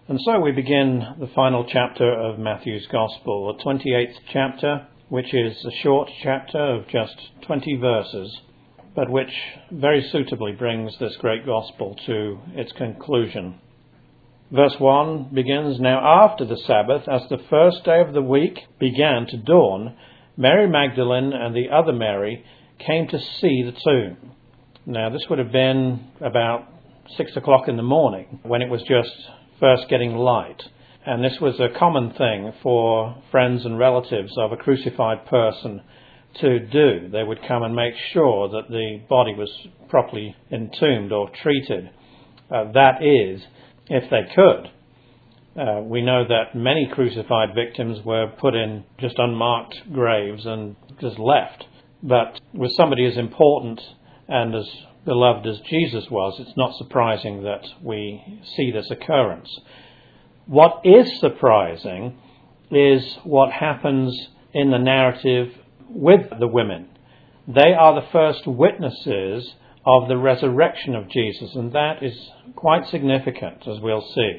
And so we begin the final chapter of Matthew's Gospel, the 28th chapter, which is a short chapter of just 20 verses, but which very suitably brings this great Gospel to its conclusion. Verse 1 begins, "Now after the Sabbath, as the first day of the week began to dawn, Mary Magdalene and the other Mary came to see the tomb." Now this would have been about 6 o'clock in the morning, when it was just first getting light. And this was a common thing for friends and relatives of a crucified person to do. They would come and make sure that the body was properly entombed or treated. That is, if they could. We know that many crucified victims were put in just unmarked graves and just left. But with somebody as important and as beloved as Jesus was, it's not surprising that we see this occurrence. What is surprising is what happens in the narrative with the women. They are the first witnesses of the resurrection of Jesus, and that is quite significant, as we'll see.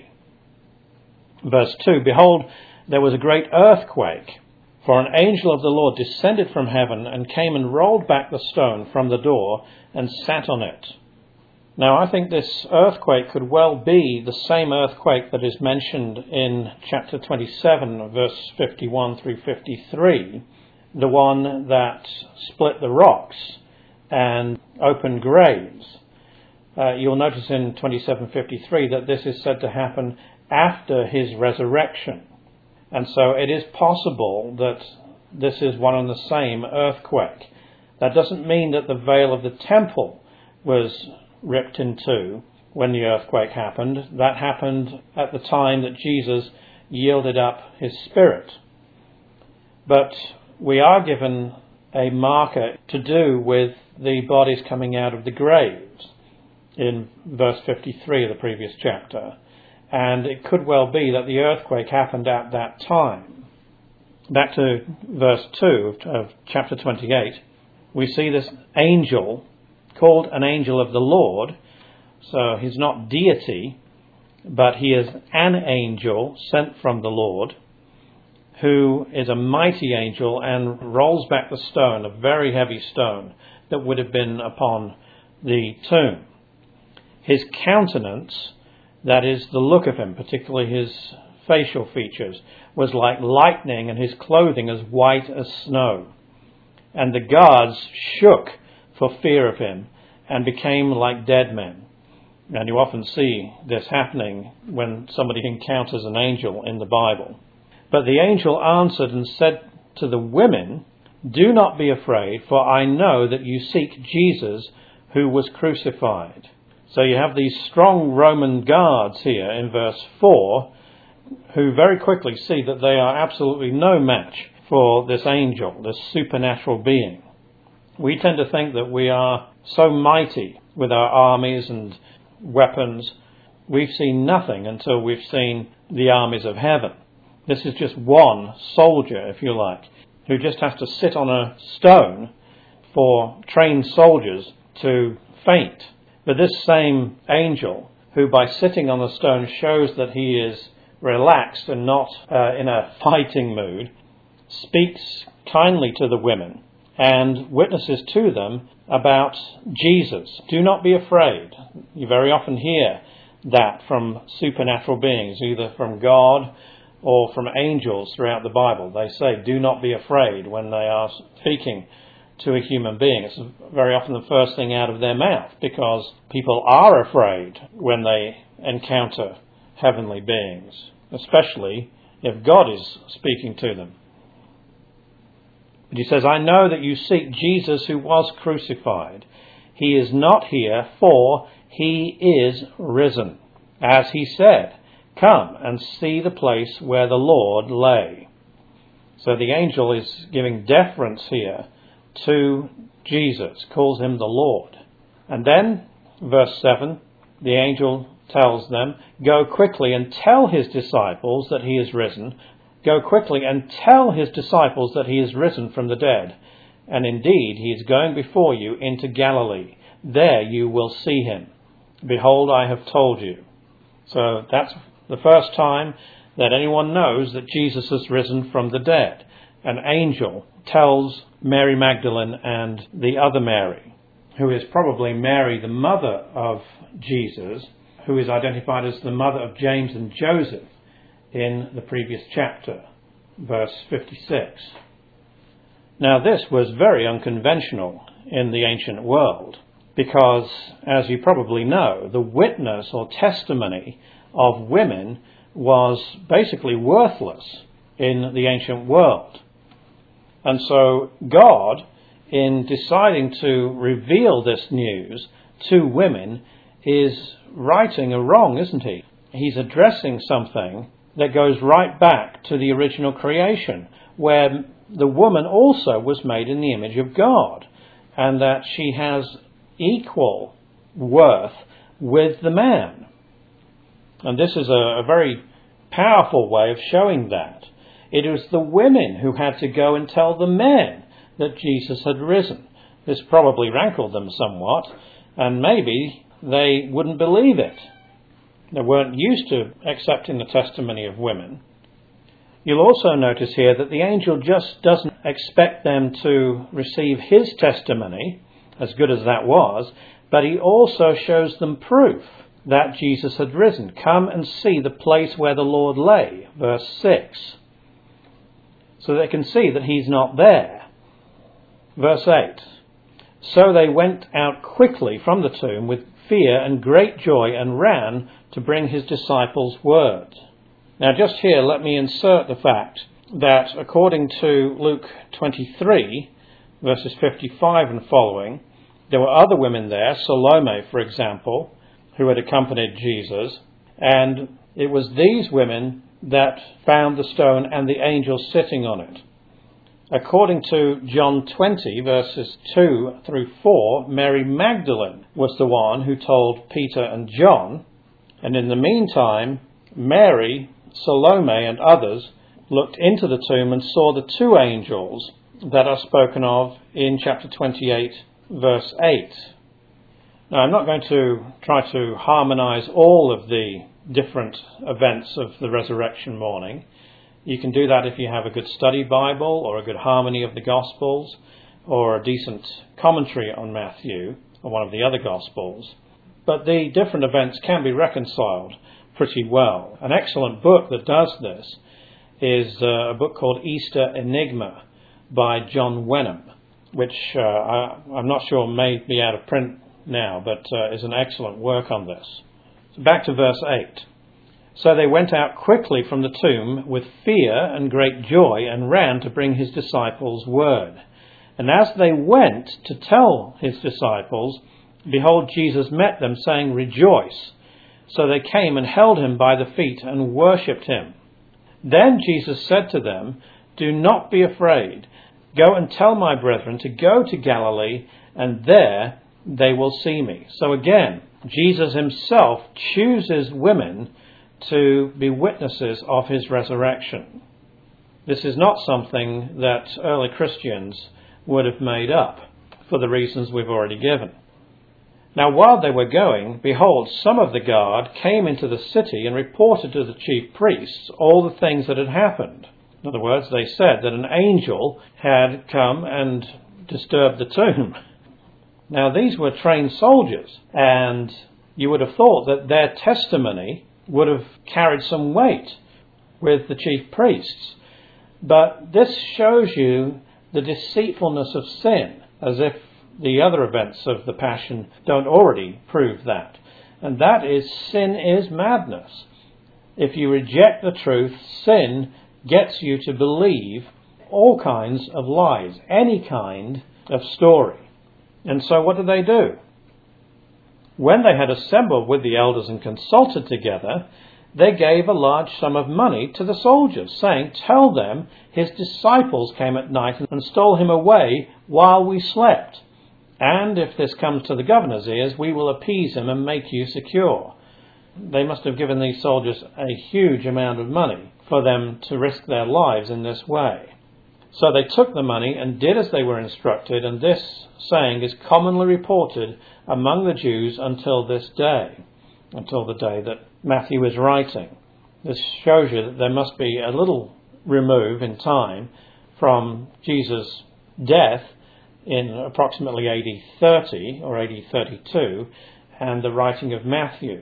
Verse 2, "Behold, there was a great earthquake, for an angel of the Lord descended from heaven and came and rolled back the stone from the door and sat on it." Now, I think this earthquake could well be the same earthquake that is mentioned in chapter 27, verse 51 through 53, the one that split the rocks and opened graves. You'll notice in 27:53 that this is said to happen after his resurrection. And so it is possible that this is one and the same earthquake. That doesn't mean that the veil of the temple was ripped in two when the earthquake happened. That happened at the time that Jesus yielded up his spirit. But we are given a marker to do with the bodies coming out of the graves in verse 53 of the previous chapter. And it could well be that the earthquake happened at that time. Back to verse 2 of chapter 28, we see this angel called an angel of the Lord. So he's not deity, but he is an angel sent from the Lord, who is a mighty angel and rolls back the stone, a very heavy stone that would have been upon the tomb. His countenance, that is, the look of him, particularly his facial features, was like lightning, and his clothing as white as snow. And the guards shook for fear of him and became like dead men. And you often see this happening when somebody encounters an angel in the Bible. But the angel answered and said to the women, "Do not be afraid, for I know that you seek Jesus who was crucified." So you have these strong Roman guards here in verse 4 who very quickly see that they are absolutely no match for this angel, this supernatural being. We tend to think that we are so mighty with our armies and weapons. We've seen nothing until we've seen the armies of heaven. This is just one soldier, if you like, who just has to sit on a stone for trained soldiers to faint. But this same angel, who by sitting on the stone shows that he is relaxed and not in a fighting mood, speaks kindly to the women and witnesses to them about Jesus. Do not be afraid. You very often hear that from supernatural beings, either from God or from angels throughout the Bible. They say, "Do not be afraid," when they are speaking to a human being. It's very often the first thing out of their mouth, because people are afraid when they encounter heavenly beings, especially if God is speaking to them. But he says, "I know that you seek Jesus who was crucified. He is not here, for he is risen. As he said, come and see the place where the Lord lay." So the angel is giving deference here to Jesus, calls him the Lord. And then, verse 7, the angel tells them, "Go quickly and tell his disciples that he is risen. Go quickly and tell his disciples that he is risen from the dead. And indeed, he is going before you into Galilee. There you will see him. Behold, I have told you." So that's the first time that anyone knows that Jesus has risen from the dead. An angel tells Mary Magdalene and the other Mary, who is probably Mary, the mother of Jesus, who is identified as the mother of James and Joseph in the previous chapter, verse 56. Now, this was very unconventional in the ancient world because, as you probably know, the witness or testimony of women was basically worthless in the ancient world. And so God, in deciding to reveal this news to women, is righting a wrong, isn't he? He's addressing something that goes right back to the original creation, where the woman also was made in the image of God, and that she has equal worth with the man. And this is a very powerful way of showing that. It was the women who had to go and tell the men that Jesus had risen. This probably rankled them somewhat, and maybe they wouldn't believe it. They weren't used to accepting the testimony of women. You'll also notice here that the angel just doesn't expect them to receive his testimony, as good as that was, but he also shows them proof that Jesus had risen. Come and see the place where the Lord lay, verse 6. So they can see that he's not there. Verse 8. So they went out quickly from the tomb with fear and great joy and ran to bring his disciples word. Now just here let me insert the fact that according to Luke 23, verses 55 and following, there were other women there, Salome, for example, who had accompanied Jesus, and it was these women that found the stone and the angel sitting on it. According to John 20, verses 2 through 4, Mary Magdalene was the one who told Peter and John, and in the meantime, Mary, Salome, and others looked into the tomb and saw the two angels that are spoken of in chapter 28, verse 8. Now, I'm not going to try to harmonize all of the different events of the resurrection morning. You can do that if you have a good study Bible or a good harmony of the Gospels or a decent commentary on Matthew or one of the other Gospels. But the different events can be reconciled pretty well. An excellent book that does this is a book called Easter Enigma by John Wenham, which I'm not sure may be out of print now, but is an excellent work on this. So back to verse 8. So they went out quickly from the tomb with fear and great joy and ran to bring his disciples word. And as they went to tell his disciples, behold, Jesus met them, saying, Rejoice. So they came and held him by the feet and worshipped him. Then Jesus said to them, Do not be afraid. Go and tell my brethren to go to Galilee, and there they will see me. So again, Jesus himself chooses women to be witnesses of his resurrection. This is not something that early Christians would have made up for the reasons we've already given. Now, while they were going, behold, some of the guard came into the city and reported to the chief priests all the things that had happened. In other words, they said that an angel had come and disturbed the tomb. Now, these were trained soldiers, and you would have thought that their testimony would have carried some weight with the chief priests. But this shows you the deceitfulness of sin, as if the other events of the Passion don't already prove that. And that is, sin is madness. If you reject the truth, sin gets you to believe all kinds of lies, any kind of story. And so what do? When they had assembled with the elders and consulted together, they gave a large sum of money to the soldiers, saying, Tell them his disciples came at night and stole him away while we slept. And if this comes to the governor's ears, we will appease him and make you secure. They must have given these soldiers a huge amount of money for them to risk their lives in this way. So they took the money and did as they were instructed, and this saying is commonly reported among the Jews until this day, until the day that Matthew is writing. This shows you that there must be a little remove in time from Jesus' death in approximately AD 30 or AD 32 and the writing of Matthew.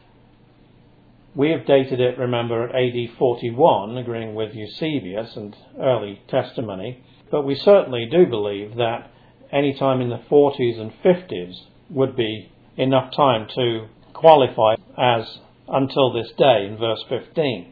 We have dated it, remember, at AD 41, agreeing with Eusebius and early testimony, but we certainly do believe that any time in the 40s and 50s would be enough time to qualify as until this day in verse 15.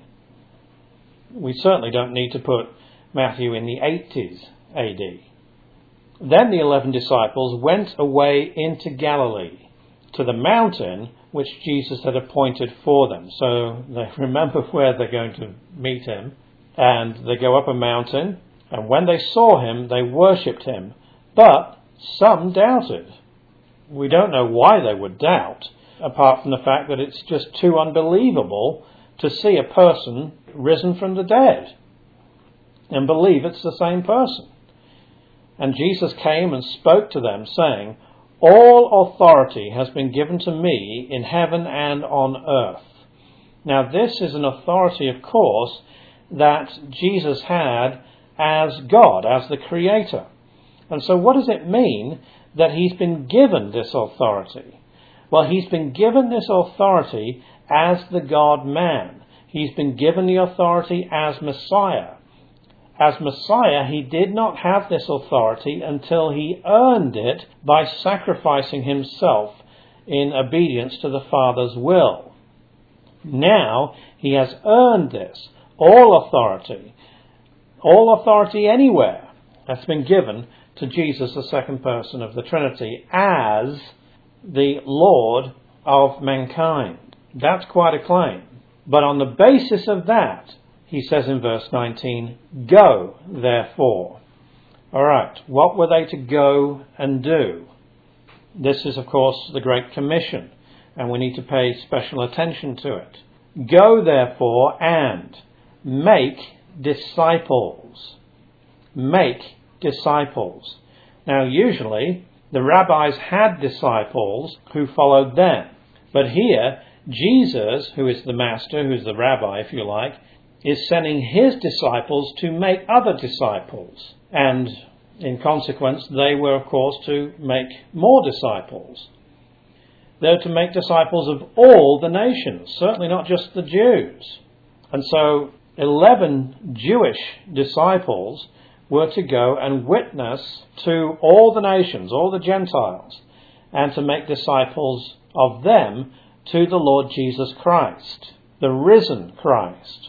We certainly don't need to put Matthew in the 80s AD. Then the 11 disciples went away into Galilee, to the mountain which Jesus had appointed for them. So they remember where they're going to meet him, and they go up a mountain, and when they saw him, they worshipped him, but some doubted. We don't know why they would doubt, apart from the fact that it's just too unbelievable to see a person risen from the dead and believe it's the same person. And Jesus came and spoke to them, saying, "All authority has been given to me in heaven and on earth." Now this is an authority, of course, that Jesus had as God, as the Creator. And so what does it mean that he's been given this authority? Well, he's been given this authority as the God-man. He's been given the authority as Messiah. As Messiah, he did not have this authority until he earned it by sacrificing himself in obedience to the Father's will. Now, he has earned this. All authority anywhere, has been given to Jesus, the second person of the Trinity, as the Lord of mankind. That's quite a claim. But on the basis of that, he says in verse 19, "Go, therefore." All right, what were they to go and do? This is, of course, the Great Commission, and we need to pay special attention to it. Go, therefore, and make disciples. Make disciples. Now, usually, the rabbis had disciples who followed them. But here, Jesus, who is the master, who is the rabbi, if you like, is sending his disciples to make other disciples. And in consequence, they were, of course, to make more disciples. They're to make disciples of all the nations, certainly not just the Jews. And so 11 Jewish disciples were to go and witness to all the nations, all the Gentiles, and to make disciples of them to the Lord Jesus Christ, the risen Christ.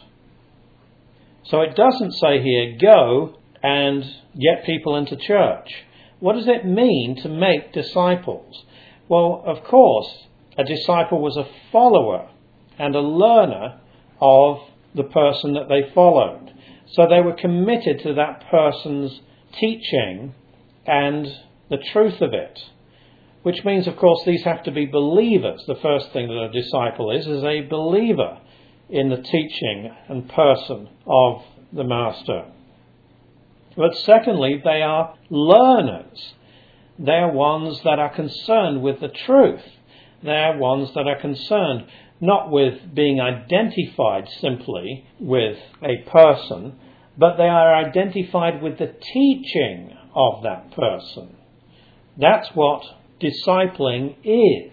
So it doesn't say here, go and get people into church. What does it mean to make disciples? Well, of course, a disciple was a follower and a learner of the person that they followed. So they were committed to that person's teaching and the truth of it. Which means, of course, these have to be believers. The first thing that a disciple is a believer in the teaching and person of the Master. But secondly, they are learners. They are ones that are concerned with the truth. They are ones that are concerned not with being identified simply with a person, but they are identified with the teaching of that person. That's what discipling is.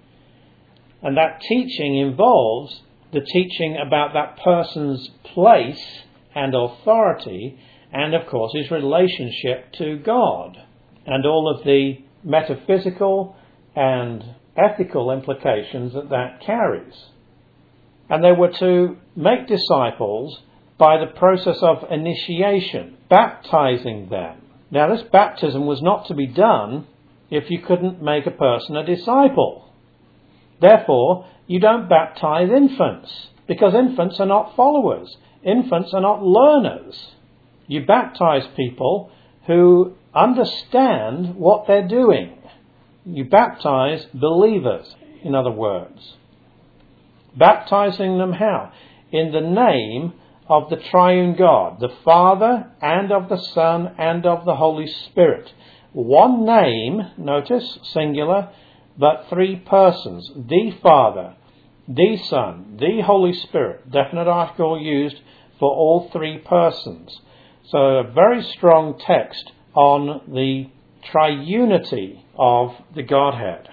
And that teaching involves the teaching about that person's place and authority, and of course his relationship to God, and all of the metaphysical and ethical implications that that carries. And they were to make disciples by the process of initiation, baptizing them. Now, this baptism was not to be done if you couldn't make a person a disciple. Therefore, you don't baptize infants, because infants are not followers. Infants are not learners. You baptize people who understand what they're doing. You baptize believers, in other words. Baptizing them how? In the name of the triune God, the Father and of the Son and of the Holy Spirit. One name, notice, singular, but three persons. The Father the Son, the Holy Spirit, definite article used for all three persons. So a very strong text on the triunity of the Godhead.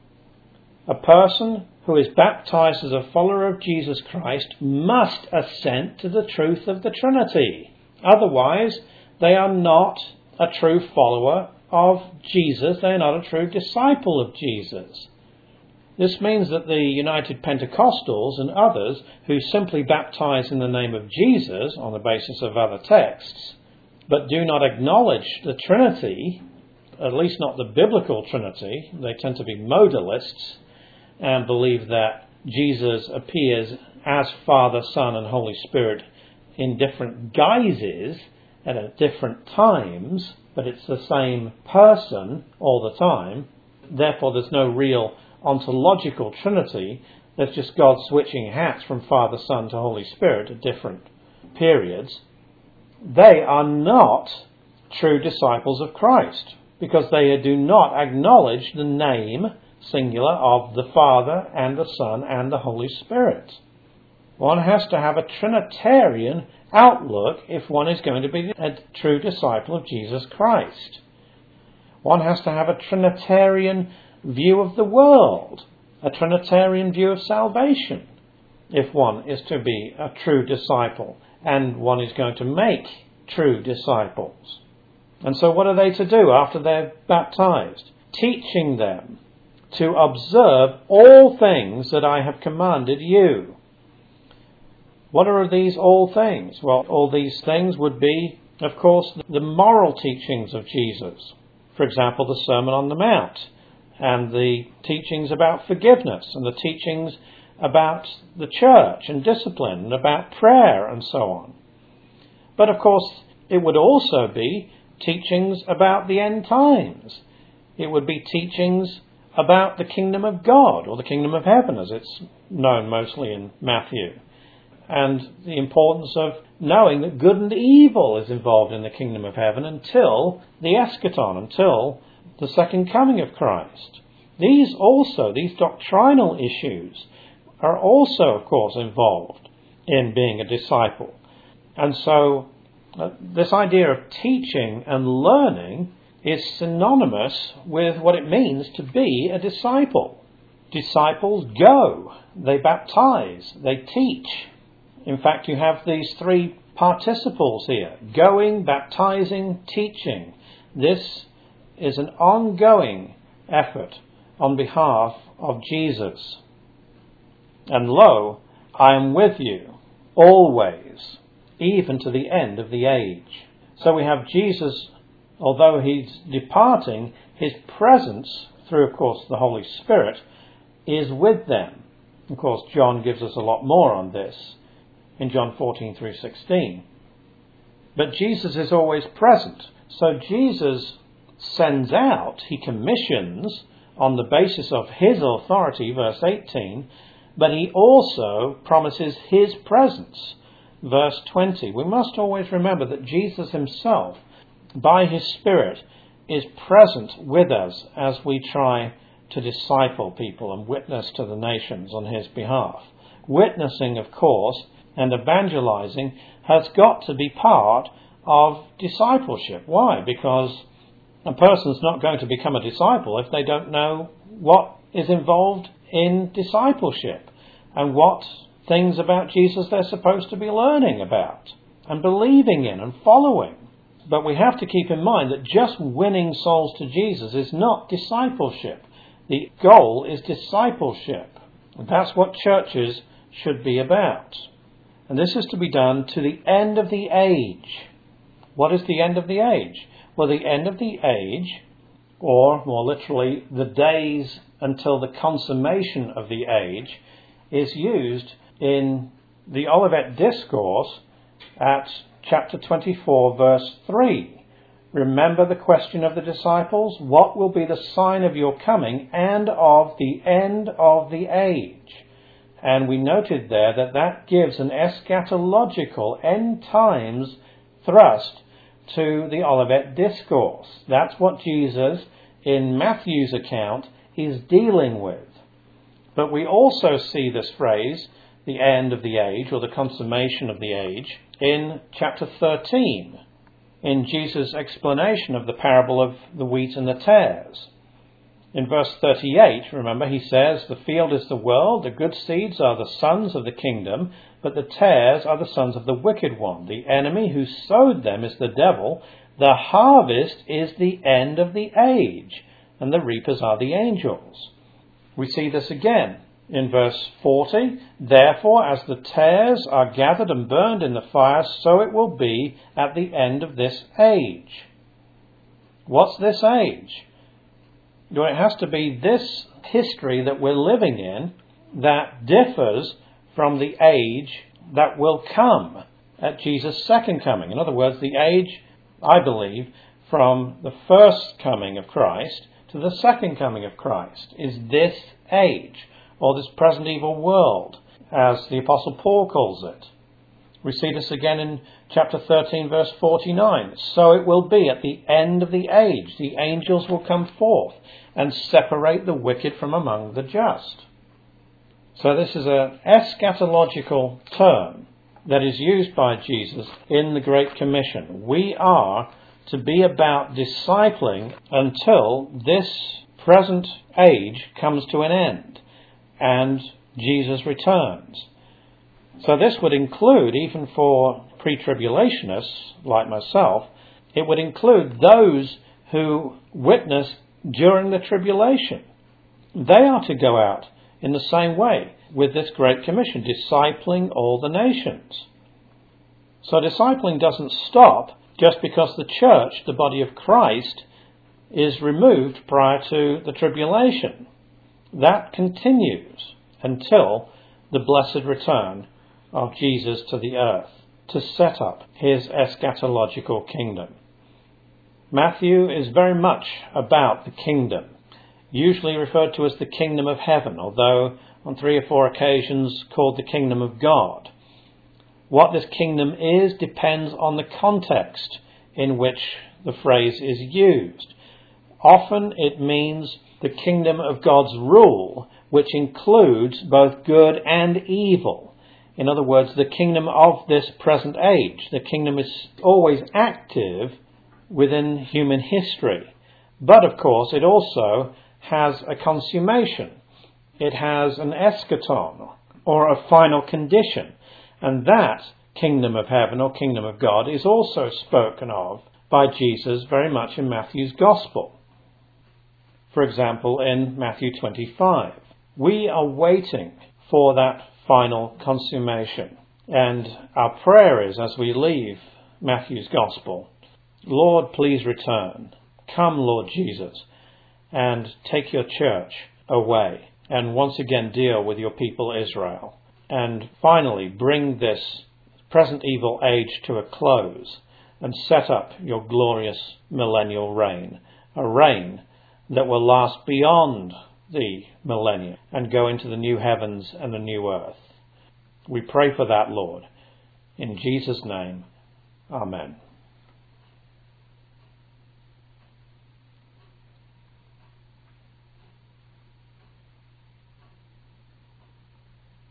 A person who is baptized as a follower of Jesus Christ must assent to the truth of the Trinity. Otherwise, they are not a true follower of Jesus. They are not a true disciple of Jesus. This means that the United Pentecostals and others who simply baptize in the name of Jesus on the basis of other texts, but do not acknowledge the Trinity, at least not the biblical Trinity, they tend to be modalists and believe that Jesus appears as Father, Son and Holy Spirit in different guises and at different times, but it's the same person all the time. Therefore, there's no real ontological Trinity. There's just God switching hats from Father, Son to Holy Spirit at different periods. They are not true disciples of Christ because they do not acknowledge the name, singular, of the Father and the Son and the Holy Spirit. One has to have a Trinitarian outlook if one is going to be a true disciple of Jesus Christ. One has to have a Trinitarian view of the world, a Trinitarian view of salvation, if one is to be a true disciple and one is going to make true disciples. And so what are they to do after they're baptized? Teaching them to observe all things that I have commanded you. What are these all things? Well, all these things would be, of course, the moral teachings of Jesus. For example, the Sermon on the Mount, and the teachings about forgiveness, and the teachings about the church and discipline, and about prayer, and so on. But of course, it would also be teachings about the end times. It would be teachings about the kingdom of God, or the kingdom of heaven, as it's known mostly in Matthew. And the importance of knowing that good and evil is involved in the kingdom of heaven until the eschaton, until the second coming of Christ. These doctrinal issues, are also, of course, involved in being a disciple. And so this idea of teaching and learning is synonymous with what it means to be a disciple. Disciples go, they baptize, they teach. In fact, you have these three participles here: going, baptizing, teaching. This is an ongoing effort on behalf of Jesus. And lo, I am with you always, even to the end of the age. So we have Jesus, although he's departing, his presence, through, of course, the Holy Spirit, is with them. Of course, John gives us a lot more on this in John 14 through 16. But Jesus is always present. So Jesus sends out, he commissions on the basis of his authority, verse 18, but he also promises his presence, verse 20. We must always remember that Jesus himself, by his Spirit, is present with us as we try to disciple people and witness to the nations on his behalf. Witnessing, of course, and evangelizing has got to be part of discipleship. Why? Because a person's not going to become a disciple if they don't know what is involved in discipleship and what things about Jesus they're supposed to be learning about and believing in and following. But we have to keep in mind that just winning souls to Jesus is not discipleship. The goal is discipleship. And that's what churches should be about. And this is to be done to the end of the age. What is the end of the age? Well, the end of the age, or more literally, the days until the consummation of the age, is used in the Olivet Discourse at chapter 24, verse 3. Remember the question of the disciples? What will be the sign of your coming and of the end of the age? And we noted there that gives an eschatological end times thrust to the Olivet Discourse. That's what Jesus, in Matthew's account, is dealing with. But we also see this phrase, the end of the age, or the consummation of the age, in chapter 13, in Jesus' explanation of the parable of the wheat and the tares. In verse 38, remember, he says, "The field is the world, the good seeds are the sons of the kingdom, but the tares are the sons of the wicked one. The enemy who sowed them is the devil. The harvest is the end of the age, and the reapers are the angels." We see this again in verse 40. "Therefore, as the tares are gathered and burned in the fire, so it will be at the end of this age." What's this age? Well, it has to be this history that we're living in that differs from the age that will come at Jesus' second coming. In other words, the age, I believe, from the first coming of Christ to the second coming of Christ is this age, or this present evil world, as the Apostle Paul calls it. We see this again in chapter 13, verse 49. "So it will be at the end of the age. The angels will come forth and separate the wicked from among the just." So this is an eschatological term that is used by Jesus in the Great Commission. We are to be about discipling until this present age comes to an end and Jesus returns. So this would include, even for pre-tribulationists like myself, it would include those who witnessed during the tribulation. They are to go out in the same way with this Great Commission, discipling all the nations. So discipling doesn't stop just because the church, the body of Christ, is removed prior to the tribulation. That continues until the blessed return of Jesus to the earth to set up his eschatological kingdom. Matthew is very much about the kingdom, usually referred to as the kingdom of heaven, although on 3 or 4 occasions called the kingdom of God. What this kingdom is depends on the context in which the phrase is used. Often it means the kingdom of God's rule, which includes both good and evil. In other words, the kingdom of this present age. The kingdom is always active within human history. But, of course, it also has a consummation. It has an eschaton, or a final condition. And that kingdom of heaven, or kingdom of God, is also spoken of by Jesus very much in Matthew's Gospel. For example, in Matthew 25. We are waiting for that final consummation. And our prayer is, as we leave Matthew's Gospel, "Lord, please return. Come, Lord Jesus, and take your church away, and once again deal with your people Israel. And finally, bring this present evil age to a close, and set up your glorious millennial reign, a reign that will last beyond the millennium and go into the new heavens and the new earth." We pray for that, Lord. In Jesus' name, amen.